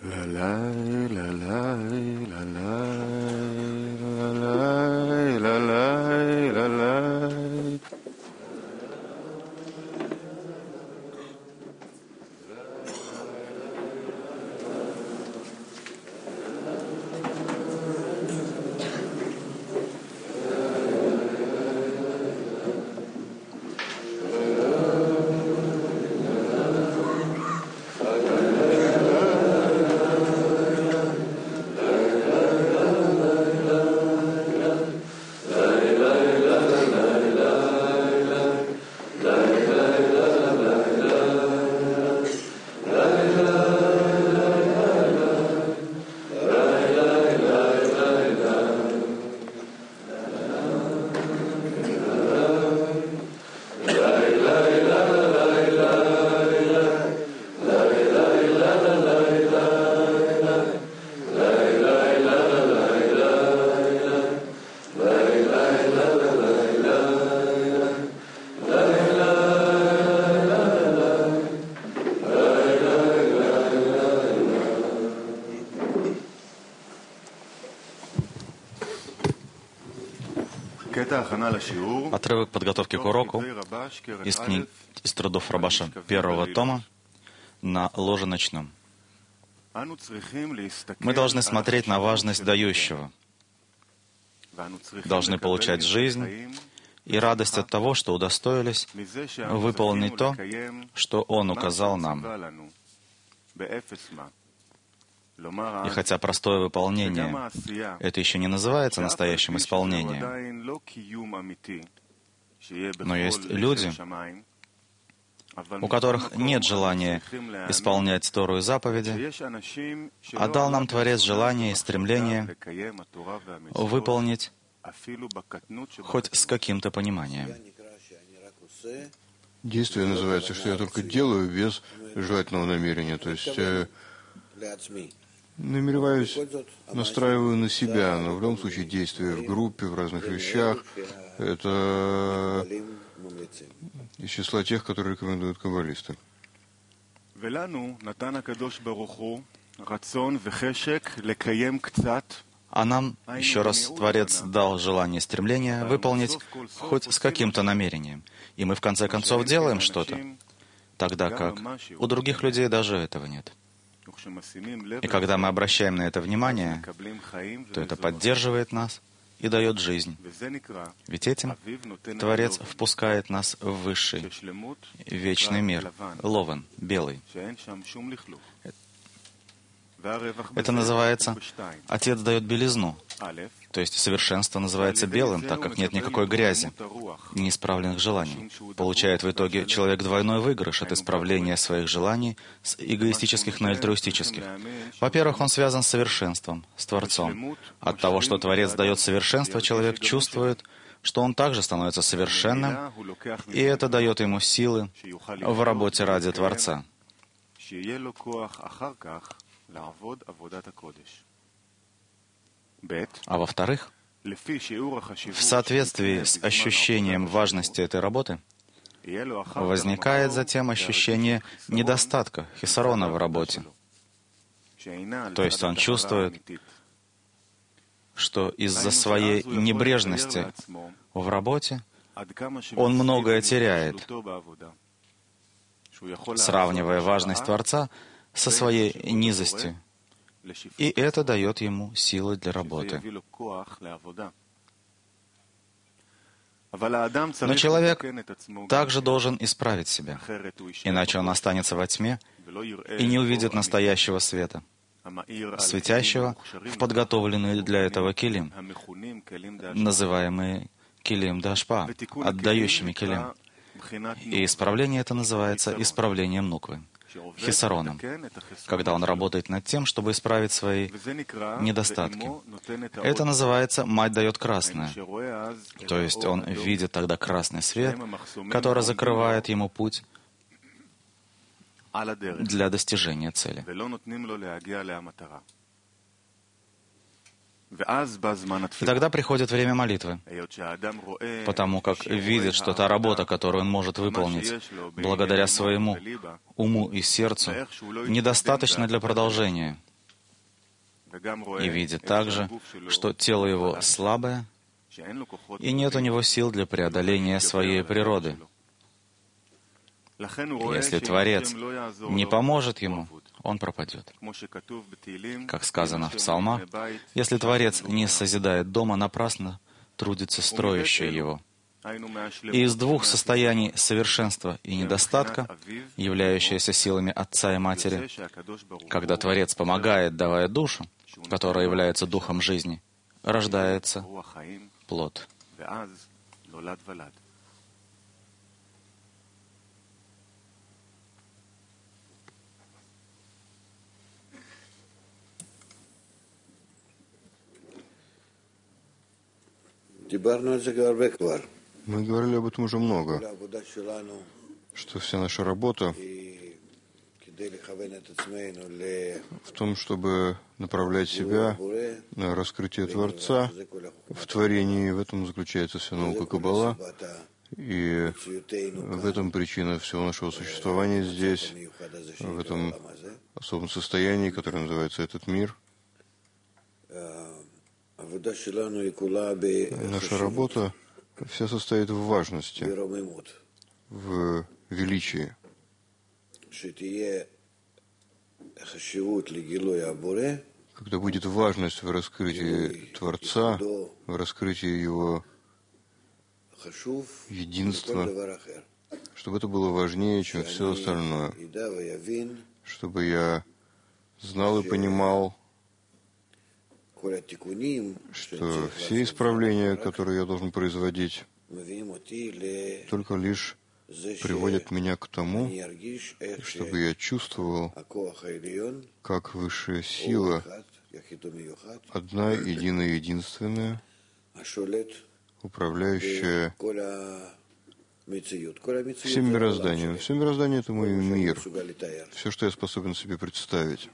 Отрывок подготовки к уроку из трудов Рабаша первого тома на ложе ночном. Мы должны смотреть на важность дающего, должны получать жизнь и радость от того, что удостоились выполнить то, что Он указал нам. И хотя простое выполнение — это еще не называется настоящим исполнением, но есть люди, у которых нет желания исполнять Тору и заповеди, а дал нам Творец желание и стремление выполнить хоть с каким-то пониманием. Действие называется, что я только делаю без желательного намерения, то есть намереваюсь, настраиваю на себя, но в любом случае действие в группе, в разных вещах, это из числа тех, которые рекомендуют каббалисты. А нам еще раз Творец дал желание и стремление выполнить хоть с каким-то намерением. И мы в конце концов делаем что-то, тогда как у других людей даже этого нет. И когда мы обращаем на это внимание, то это поддерживает нас и дает жизнь. Ведь этим Творец впускает нас в высший, вечный мир, ловен, белый. Это называется «Отец дает белизну», то есть совершенство называется белым, так как нет никакой грязи, неисправленных желаний. Получает в итоге человек двойной выигрыш от исправления своих желаний с эгоистических на альтруистических. Во-первых, он связан с совершенством, с Творцом. От того, что Творец дает совершенство, человек чувствует, что он также становится совершенным, и это дает ему силы в работе ради Творца. А во-вторых, в соответствии с ощущением важности этой работы, возникает затем ощущение недостатка, хисарона в работе. То есть он чувствует, что из-за своей небрежности в работе он многое теряет, сравнивая важность Творца со своей низостью. И это дает ему силы для работы. Но человек также должен исправить себя, иначе он останется во тьме и не увидит настоящего света, светящего в подготовленные для этого килим, называемые килим дашпа, отдающими килим. И исправление это называется исправлением нуквы, хисароном, когда он работает над тем, чтобы исправить свои недостатки. Это называется «мать дает красное», то есть он видит тогда красный свет, который закрывает ему путь для достижения цели. И тогда приходит время молитвы, потому как видит, что та работа, которую он может выполнить благодаря своему уму и сердцу, недостаточна для продолжения. и видит также, что тело его слабое, и нет у него сил для преодоления своей природы. Если Творец не поможет ему, он пропадет. Как сказано в Псалмах, если Творец не созидает дома, напрасно трудится строящий его. И из двух состояний совершенства и недостатка, являющиеся силами отца и матери, когда Творец помогает, давая душу, которая является духом жизни, рождается плод. Мы говорили об этом уже много, что вся наша работа в том, чтобы направлять себя на раскрытие Творца в творении. В этом заключается вся наука Каббала, и в этом причина всего нашего существования здесь, в этом особом состоянии, которое называется этот мир. Наша работа вся состоит в важности, в величии, когда будет важность в раскрытии Творца, в раскрытии Его единства, чтобы это было важнее, чем все остальное, чтобы я знал и понимал, что все исправления, которые я должен производить, только лишь приводят меня к тому, чтобы я чувствовал, как высшая сила, одна, единая, единственная, управляющая всем мирозданием. Все мироздание — это мой мир, все, что я способен себе представить.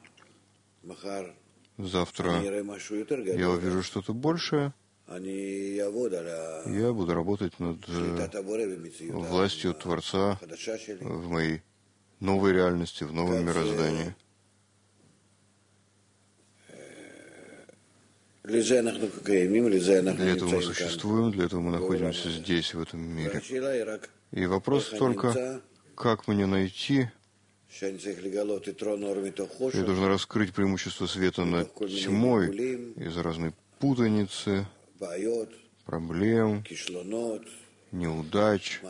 Завтра я увижу что-то большее, я буду работать над властью Творца в моей новой реальности, в новом мироздании. Для этого мы существуем, для этого мы находимся здесь, в этом мире. И вопрос только, как мне найти. Я должен раскрыть преимущество света над тьмой из-за разной путаницы, проблем, неудач.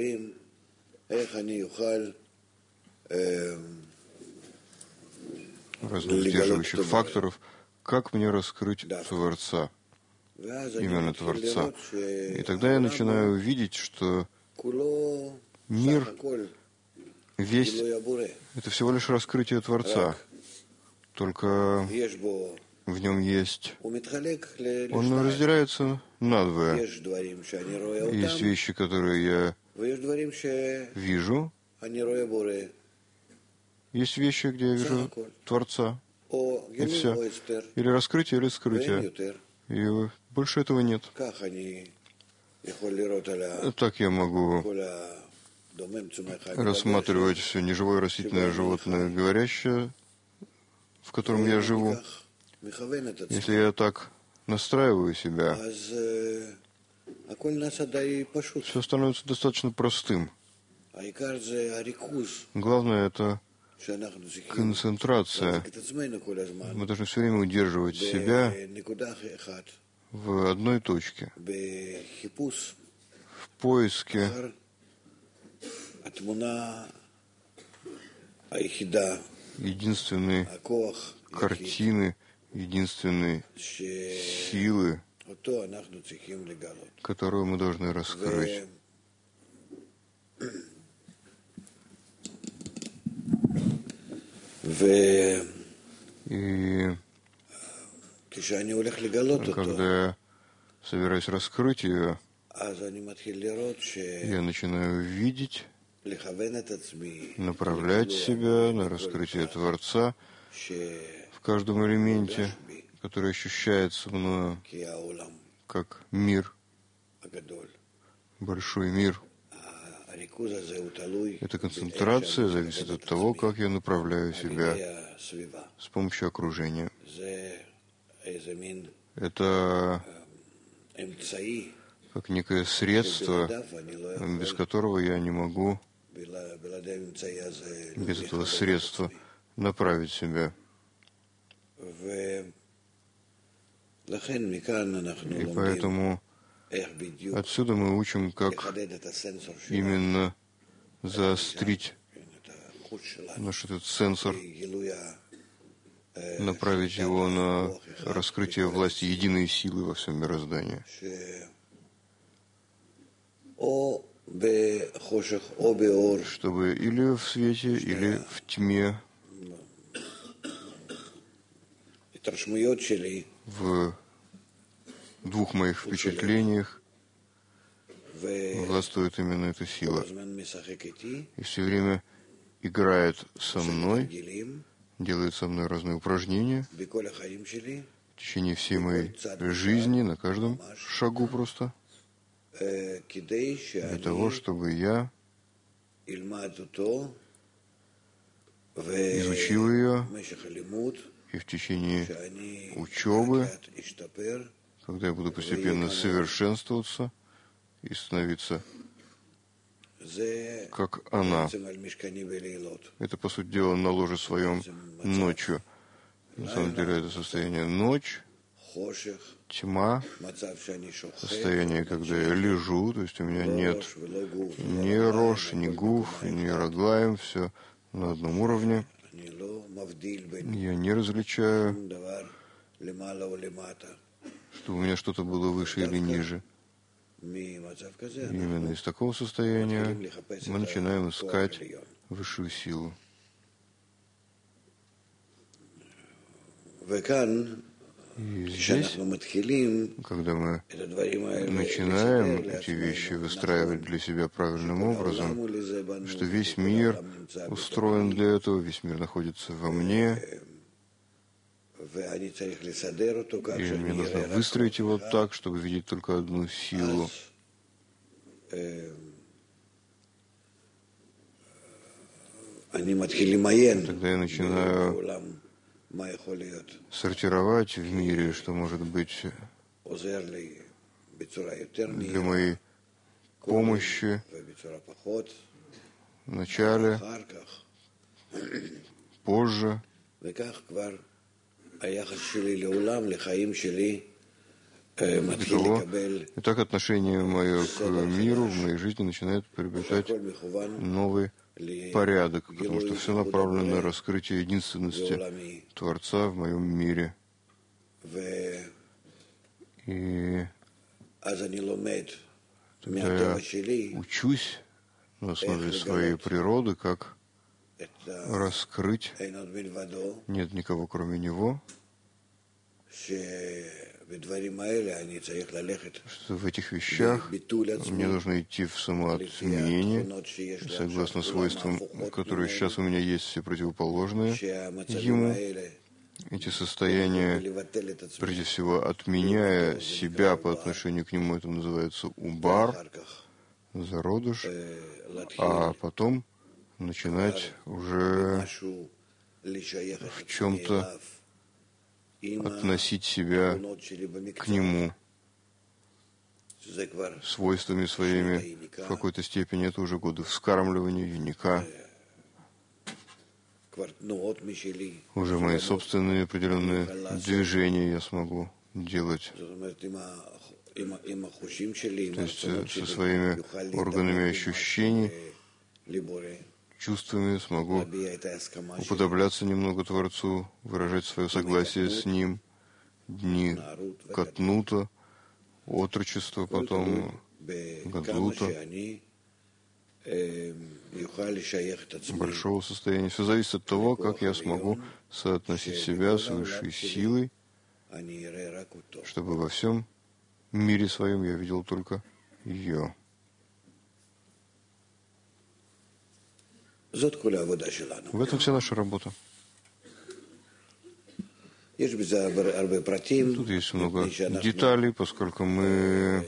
Разных сдерживающих факторов. Как мне раскрыть Творца, именно Творца? И тогда я начинаю видеть, что мир весь — это всего лишь раскрытие Творца, только в нем есть. Он разделяется надвое. Есть вещи, которые я вижу, есть вещи, где я вижу Творца, и все. Или раскрытие, или скрытие. И больше этого нет. Так я могу рассматривать все неживое растительное животное, говорящее, в котором я живу. Если я так настраиваю себя, все становится достаточно простым. Главное — это концентрация. Мы должны все время удерживать себя в одной точке, в поиске единственной картины, единственной силы, которую мы должны раскрыть. И когда я собираюсь раскрыть ее, я начинаю видеть, направлять себя на раскрытие Творца в каждом элементе, который ощущается мною как мир, большой мир. Эта концентрация зависит от того, как я направляю себя с помощью окружения. Это как некое средство, без которого я не могу, без этого средства, направить себя. И поэтому отсюда мы учим, как именно заострить наш этот сенсор, направить его на раскрытие власти единой силы во всем мироздании. Чтобы или в свете, или в тьме, в двух моих впечатлениях властвует именно эта сила. И все время играет со мной, делает со мной разные упражнения в течение всей моей жизни, на каждом шагу просто, для того, чтобы я изучил ее, и в течение учебы, когда я буду постепенно совершенствоваться и становиться как она. Это, по сути дела, на ложе своем ночью. На самом деле это состояние ночь, тьма, состояние, когда я лежу, то есть у меня нет ни рош, ни гуф, ни раглаем, все на одном уровне. Я не различаю, что у меня что-то было выше или ниже. Именно из такого состояния мы начинаем искать высшую силу. И здесь, когда мы начинаем эти вещи выстраивать для себя правильным образом, что весь мир устроен для этого, весь мир находится во мне, и мне нужно выстроить его так, чтобы видеть только одну силу. Тогда я начинаю сортировать в мире, что может быть для моей помощи в начале, позже. И так отношение мое к миру в моей жизни начинает приобретать новый порядок, потому что все направлено на раскрытие единственности Творца в моем мире. И тогда я учусь на основе своей природы, как раскрыть, нет никого кроме Него, что в этих вещах мне нужно идти в самоотменение, согласно свойствам, которые сейчас у меня есть, все противоположные Ему. Эти состояния, прежде всего, отменяя себя по отношению к Нему, это называется убар, зародыш, а потом начинать уже в чем-то относить себя к Нему свойствами своими. В какой-то степени это уже годы вскармливания, юника. Уже мои собственные определенные движения я смогу делать. То есть со своими органами ощущений, чувствами смогу уподобляться немного Творцу, выражать свое согласие с Ним, дни катнута, отрочества, потом гадлута, большого состояния. Все зависит от того, как я смогу соотносить себя с высшей силой, чтобы во всем мире своем я видел только ее. В этом вся наша работа. Тут есть много деталей, поскольку мы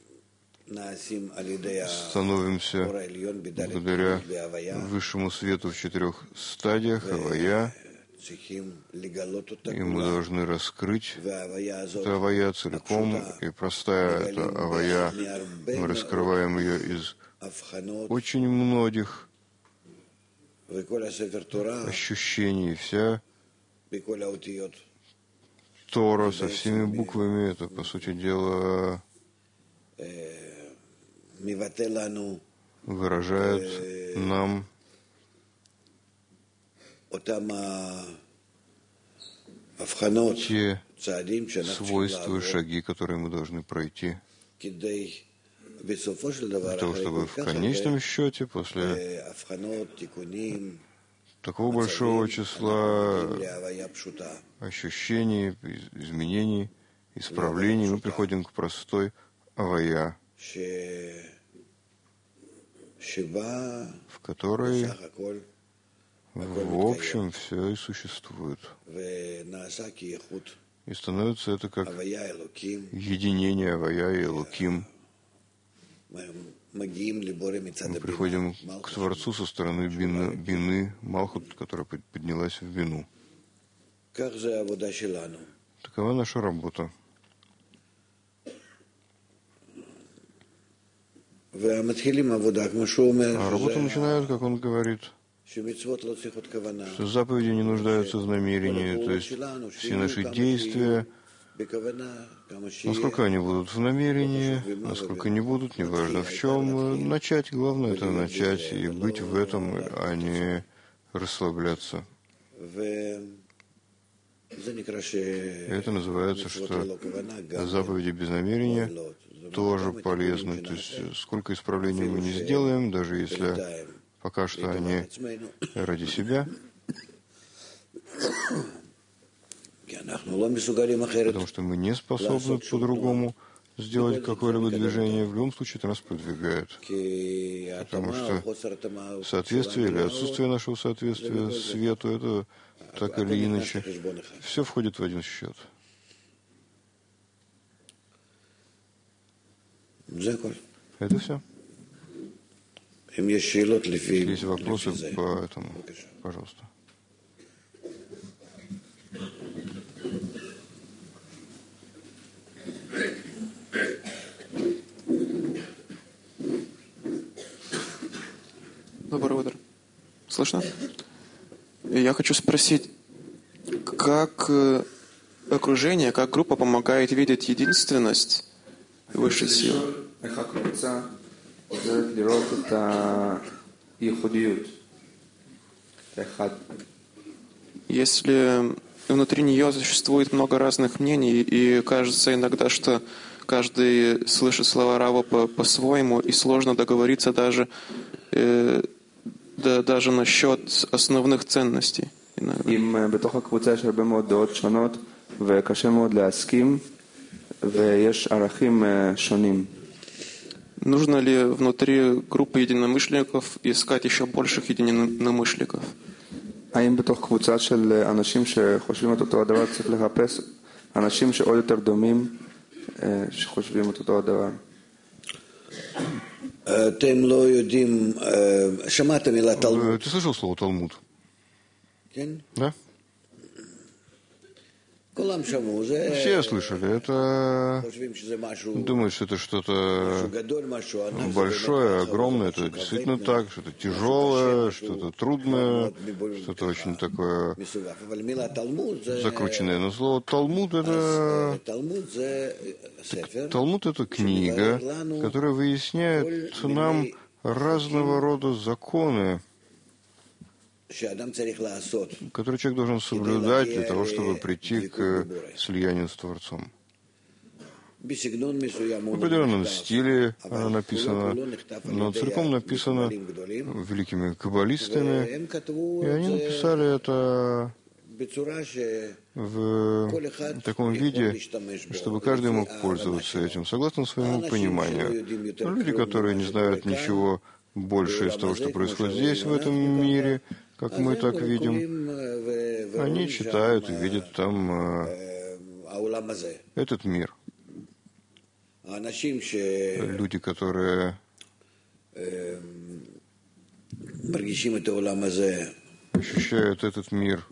становимся благодаря высшему свету в 4 стадиях: авая, И мы должны раскрыть это авая целиком, и простая эта авая, мы раскрываем ее из очень многих ощущений. Вся Тора со всеми буквами, это, по сути дела, выражает нам те свойства, шаги, которые мы должны пройти, для того, чтобы в конечном счете, после такого большого числа ощущений, изменений, исправлений, мы приходим к простой авая, в которой в общем все и существует. И становится это как единение авая и Элоким. Мы приходим к Творцу со стороны бины, Малхут, которая поднялась в бину. Такова наша работа. А работу начинают, как он говорит, что заповеди не нуждаются в намерении, то есть все наши действия, насколько они будут в намерении, насколько не будут, неважно в чем, начать, главное это начать и быть в этом, а не расслабляться. Это называется, что заповеди без намерения тоже полезны. То есть сколько исправлений мы не сделаем, даже если пока что они ради себя, потому что мы не способны по-другому сделать какое-либо движение, в любом случае это нас продвигает. Потому что соответствие или отсутствие нашего соответствия свету, это так или иначе, все входит в один счет. Это все. Есть вопросы по этому, пожалуйста. Доброе утро. Слышно? Я хочу спросить, как окружение, как группа помогает видеть единственность высшей силы? Если внутри нее существует много разных мнений, и кажется иногда, что каждый слышит слова Рава по-своему, и сложно договориться даже насчет основных ценностей. Нужно ли внутри группы единомышленников искать еще больших единомышленников? האם בתוך קבוצה של אנשים שחושבים את אותו הדבר צריך לחפש אנשים שעוד יותר דומים שחושבים את אותו הדבר? אתם לא יודעים, שמעת מילה תלמוד? Ты слышал слово Талмуд? כן. Да? Все слышали. Это думают, что это что-то большое, огромное. Это действительно так, что-то тяжелое, что-то трудное, что-то очень такое закрученное. Но слово Талмуд это книга, которая выясняет нам разного рода законы, который человек должен соблюдать для того, чтобы прийти к слиянию с Творцом. В определенном стиле она написана, но целиком написана великими каббалистами, и они написали это в таком виде, чтобы каждый мог пользоваться этим, согласно своему пониманию. Но люди, которые не знают ничего больше из того, что происходит здесь, в этом мире, как мы так видим, они читают и видят там этот мир. Люди, которые ощущают этот мир,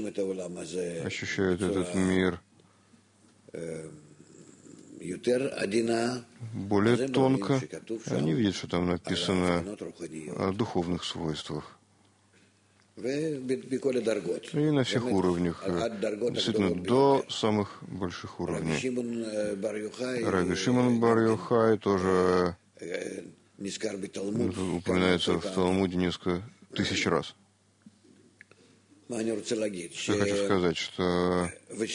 более тонко, они видят, что там написано о духовных свойствах. И на всех уровнях, действительно, до самых больших уровней. Раби Шимон бар Йохай тоже упоминается в Талмуде несколько тысяч раз. Что я хочу сказать, что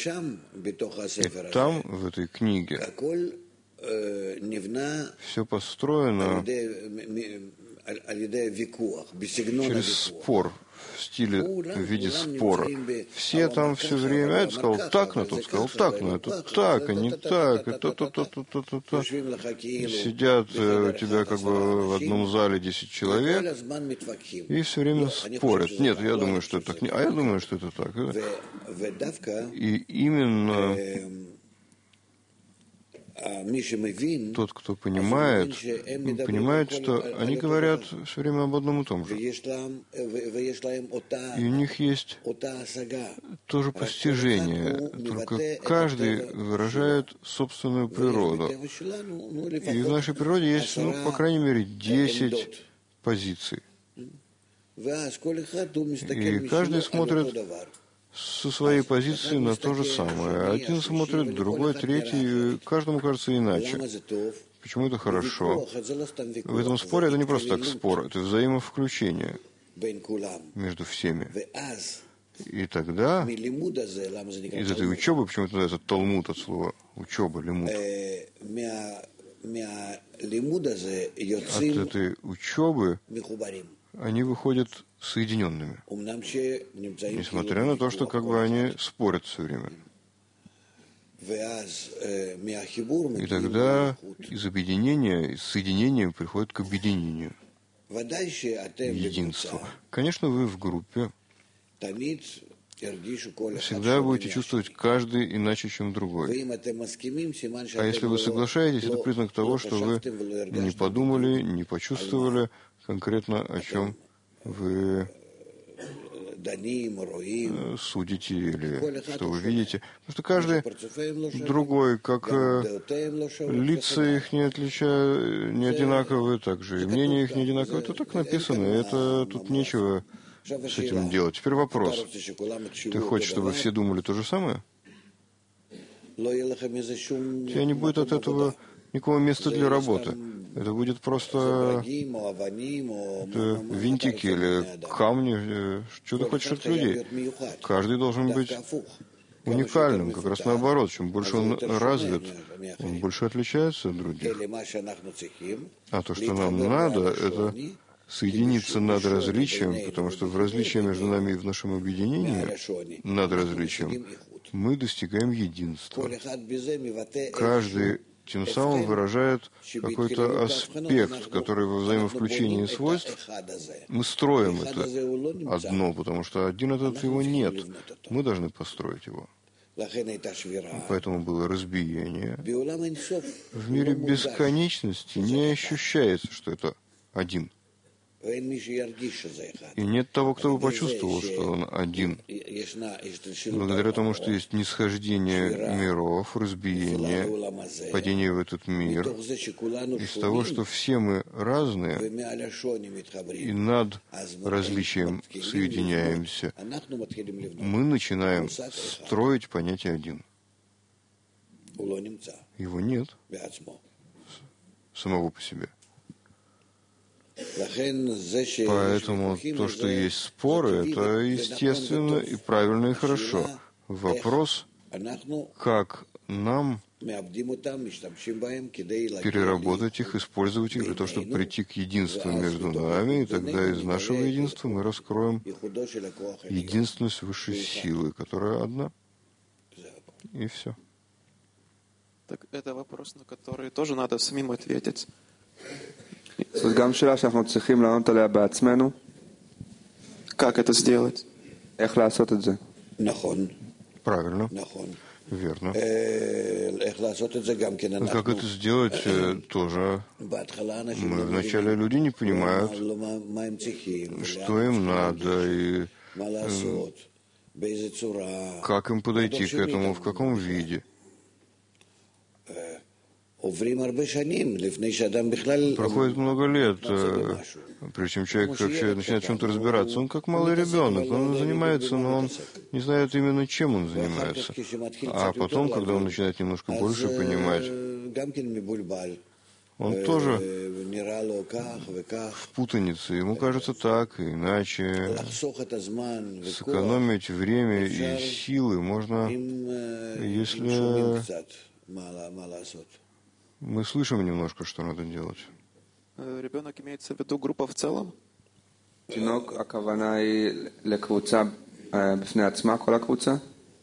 и там, в этой книге, все построено через спор, в стиле, в виде спора. Все там все время, это сказал так, на тот сказал так, на это так, а не так, и то. Сидят у тебя как бы в одном зале 10 человек и все время спорят. Нет, я думаю, что это так, а я думаю, что это так. И именно тот, кто понимает, что они говорят все время об одном и том же. И у них есть тоже постижение, только каждый выражает собственную природу. И в нашей природе есть, по крайней мере, 10 позиций. И каждый смотрит со своей позиции на то же самое. Один смотрит, другой, третий, каждому кажется иначе. Почему это хорошо? В этом споре это не просто так спор, это взаимовключение между всеми. И тогда из этой учебы, почему это называется Талмуд от слова учеба, лимуд, от этой учебы они выходят соединенными, несмотря на то, что как бы они спорят все время. И тогда из объединения, из соединения приходит к объединению, единству. Конечно, вы в группе всегда будете чувствовать каждый иначе, чем другой. А если вы соглашаетесь, это признак того, что вы не подумали, не почувствовали конкретно, о чем вы судите или что вы видите. Потому что каждый другой, как лица их не одинаковые, так же и мнения их не одинаковые. Это так написано, это тут нечего с этим делать. Теперь вопрос. Ты хочешь, чтобы все думали то же самое? У тебя не будет от этого никакого места для работы. Это будет просто винтики или камни. Что ты хочешь от людей? Каждый должен быть уникальным. Как раз наоборот. Чем больше он развит, он больше отличается от других. А то, что нам надо, это соединиться над различием, потому что в различии между нами и в нашем объединении, над различием, мы достигаем единства. Каждый тем самым выражает какой-то аспект, который во взаимовключении свойств мы строим это одно, потому что один этот его нет. Мы должны построить его. Поэтому было разбиение. В мире бесконечности не ощущается, что это один. И нет того, кто бы почувствовал, что он один. Благодаря тому, что есть нисхождение миров, разбиение, падение в этот мир, из того, что все мы разные, и над различием соединяемся, мы начинаем строить понятие «один». Его нет самого по себе. Поэтому то, что есть споры, это естественно и правильно и хорошо. Вопрос, как нам переработать их, использовать их для того, чтобы прийти к единству между нами, и тогда из нашего единства мы раскроем единственность высшей силы, которая одна. И все. Так это вопрос, на который тоже надо самим ответить. Как это сделать? Правильно. Верно. Как это сделать, тоже вначале люди не понимают, что им надо, и как им подойти к этому, в каком виде. Проходит много лет, прежде чем человек вообще начинает в чем-то разбираться. Он как малый ребенок, он занимается, но он не знает именно, чем он занимается. А потом, когда он начинает немножко больше понимать, он тоже в путанице. Ему кажется так, и иначе. Сэкономить время и силы можно, если мы слышим немножко, что надо делать. Ребенок имеется в виду группа в целом? תינוק, הכוונה היא לקבוצה בפני עצמה, כל הקבוצה?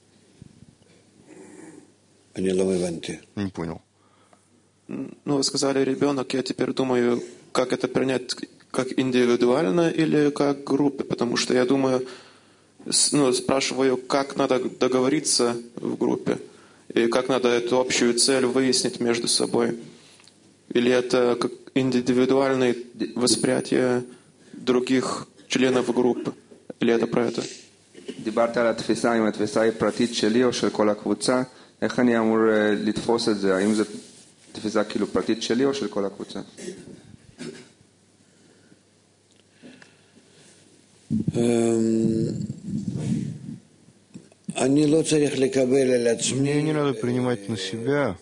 Не понял. Ну, вы сказали ребенок, я теперь думаю, как это принять, как индивидуально или как группе, потому что я думаю, спрашиваю, как надо договориться в группе, и как надо эту общую цель выяснить между собой. Или это как индивидуальное восприятие других членов группы? Или это про это? דיברת על התפיסה, אם התפיסה היא פרטית שלי או של כל הקבוצה, איך אני אמור לתפוס את זה? האם זו תפיסה כאילו פרטית שלי או של כל הקבוצה? Мне не надо принимать на себя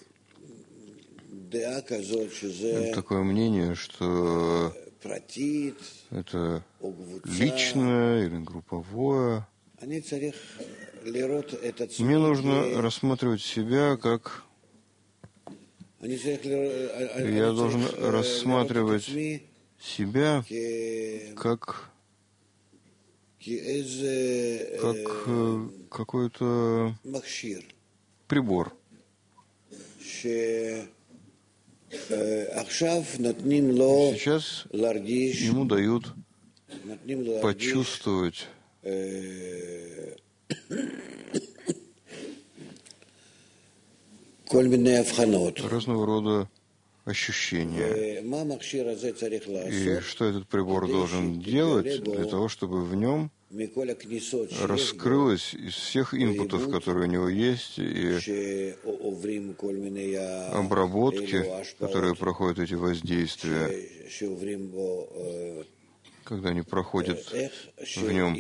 такое мнение, что это личное или групповое. Мне нужно рассматривать себя как... Я должен рассматривать себя как какой-то прибор. Сейчас ему дают почувствовать разного рода ощущения. И что этот прибор должен делать для того, чтобы в нем раскрылось из всех инпутов, которые у него есть, и обработки, которые проходят эти воздействия, когда они проходят в нем,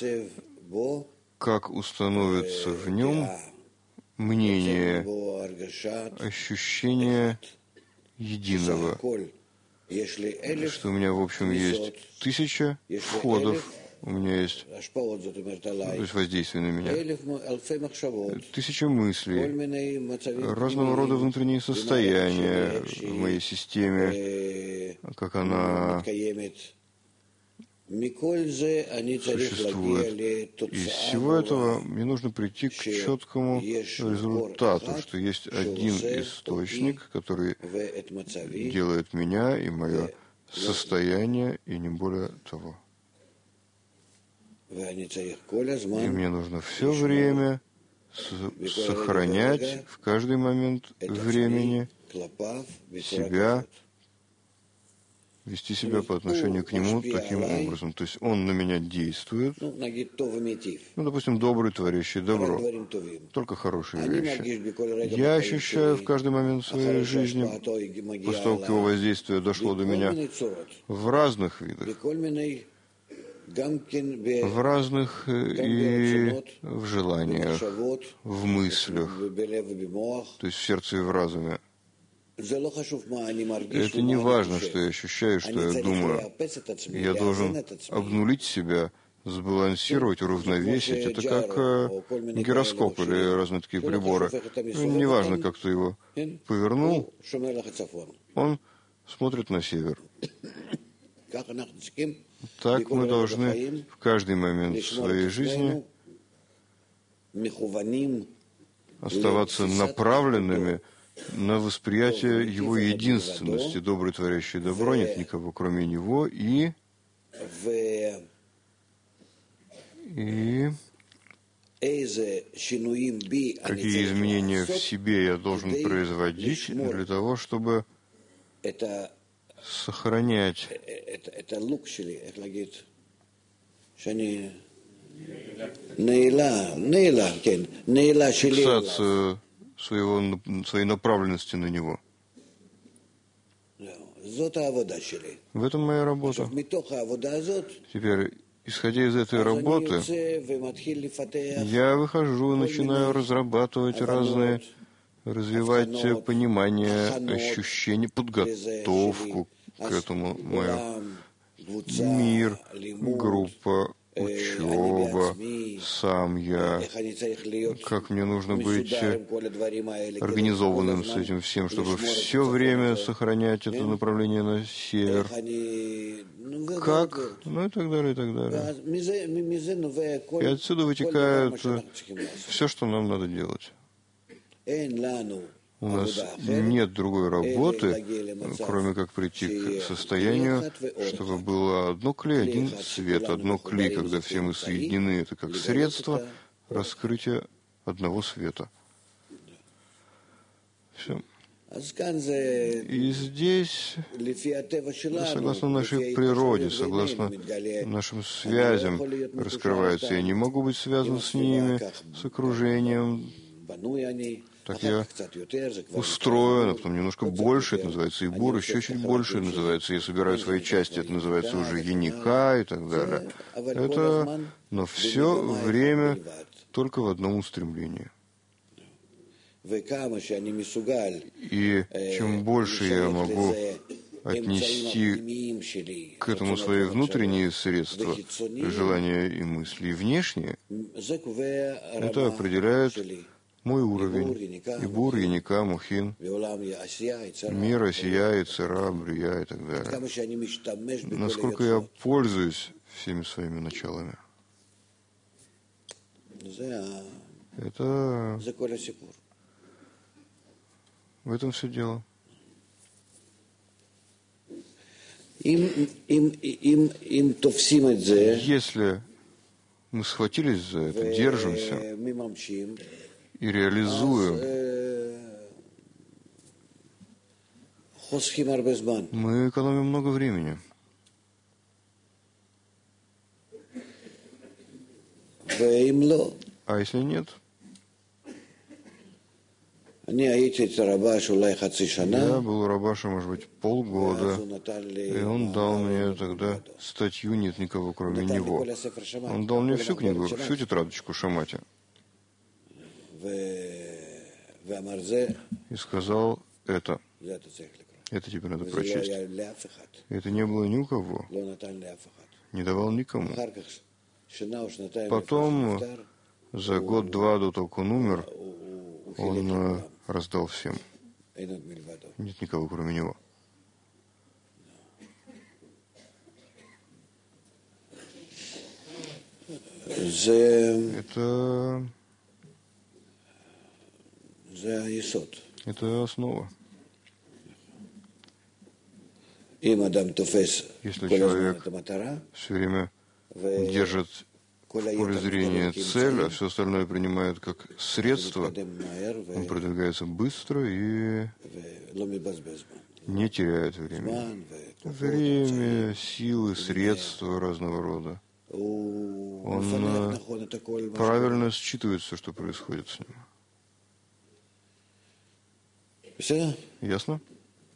как установится в нем мнение, ощущение единого, что у меня, в общем, есть 1000 входов, у меня есть, то есть воздействие на меня, 1000 мыслей, разного рода внутренние состояния в моей системе, как она существует. Из всего этого мне нужно прийти к четкому результату, что есть один источник, который делает меня и мое состояние, и не более того. И мне нужно все время сохранять в каждый момент времени себя, вести себя по отношению к нему таким образом. То есть он на меня действует, допустим, добрый, творящий добро, только хорошие вещи. Я ощущаю в каждый момент своей жизни, после того, как его воздействие дошло до меня, в разных видах, в разных и в желаниях, в мыслях, то есть в сердце и в разуме. Это не важно, что я ощущаю, что я думаю. Я должен обнулить себя, сбалансировать, уравновесить. Это как гироскоп или разные такие приборы. Не важно, как ты его повернул, он смотрит на север. Так мы должны в каждый момент своей жизни оставаться направленными на восприятие его единственности. Добрый, творящий добро, нет никого, кроме него, и какие изменения в себе я должен производить для того, чтобы сохранять фиксация своей направленности на него. В этом моя работа. Теперь, исходя из этой работы, я выхожу и начинаю разрабатывать разные, развивать понимание, ощущение, подготовку к этому. Мир, группа, учеба, сам я, как мне нужно быть организованным с этим всем, чтобы все время сохранять это направление на север. Как? Ну и так далее, и так далее. И отсюда вытекает все, что нам надо делать. У нас нет другой работы, кроме как прийти к состоянию, чтобы было одно кли, один свет, одно кли, когда все мы соединены, это как средство раскрытия одного света. Все. И здесь, согласно нашей природе, согласно нашим связям, раскрывается. Я не могу быть связан с ними, с окружением. Так я устроен, а потом немножко больше, это называется Ибур, еще чуть больше называется, я собираю свои части, это называется уже Яника и так далее. Это, но все время только в одном устремлении. И чем больше я могу отнести к этому свои внутренние средства, желания и мысли, и внешние, это определяет мой уровень. Ибур, Яника, Мухин, мир, Осия, Ицера, Брия и так далее. Насколько я пользуюсь всеми своими началами. Это... В этом все дело. Если мы схватились за это, держимся и реализуем, мы экономим много времени. А если нет? Я был у Рабаша, может быть, полгода, и он дал мне тогда статью «Нет никого, кроме него». Он дал мне всю книгу, всю тетрадочку Шамати. И сказал это тебе надо прочесть. Это не было ни у кого, не давал никому. Потом, за год-два до того, как он умер, он раздал всем. Нет никого, кроме него. Это основа. Если человек все время держит в поле зрения цель, а все остальное принимает как средство, он продвигается быстро и не теряет время. Время, силы, средства разного рода. Он правильно считывает все, что происходит с ним. Ясно?